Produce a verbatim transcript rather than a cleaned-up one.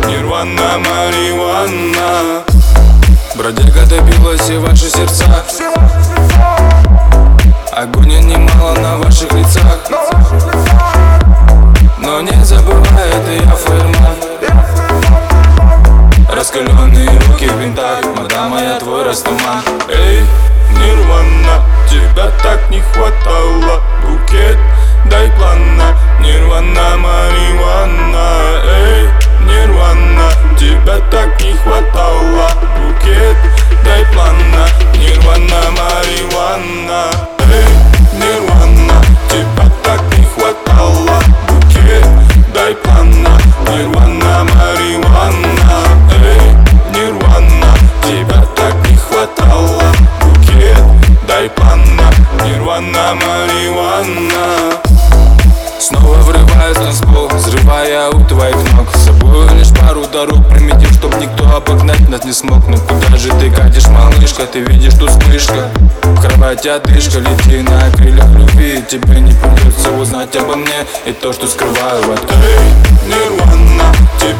Нирвана, марихуана. Бродяга добилась и ваши сердца. Агония немало на ваших лицах. Но не забывай, это я Фаерман. Раскаленные руки в винтах, мадама, я твой растаман. Эй, Нирвана, тебя так не хватало. Букет, дай плана. Нирвана, марихуана. Эй, Нирвана, тебя так не хватало. Букет, дай плана. Нирвана, марихуана. Эй, Нирвана, тебя так не хватало. Букет, дай плана. Нирвана, марихуана. Эй, Нирвана, тебя так не хватало. Букет, дай плана. Нирвана, марихуана. Снова врываюсь на танцпол, взрывая у твоих ног. С собой лишь пару дорог примитив, чтоб никто обогнать нас не смог. Ну куда же ты катишь, малышка, ты видишь тут вспышка. В кровати одышка, лети на крыльях любви. Тебе не придется узнать обо мне и то, что скрываю от. Эй, Нирвана,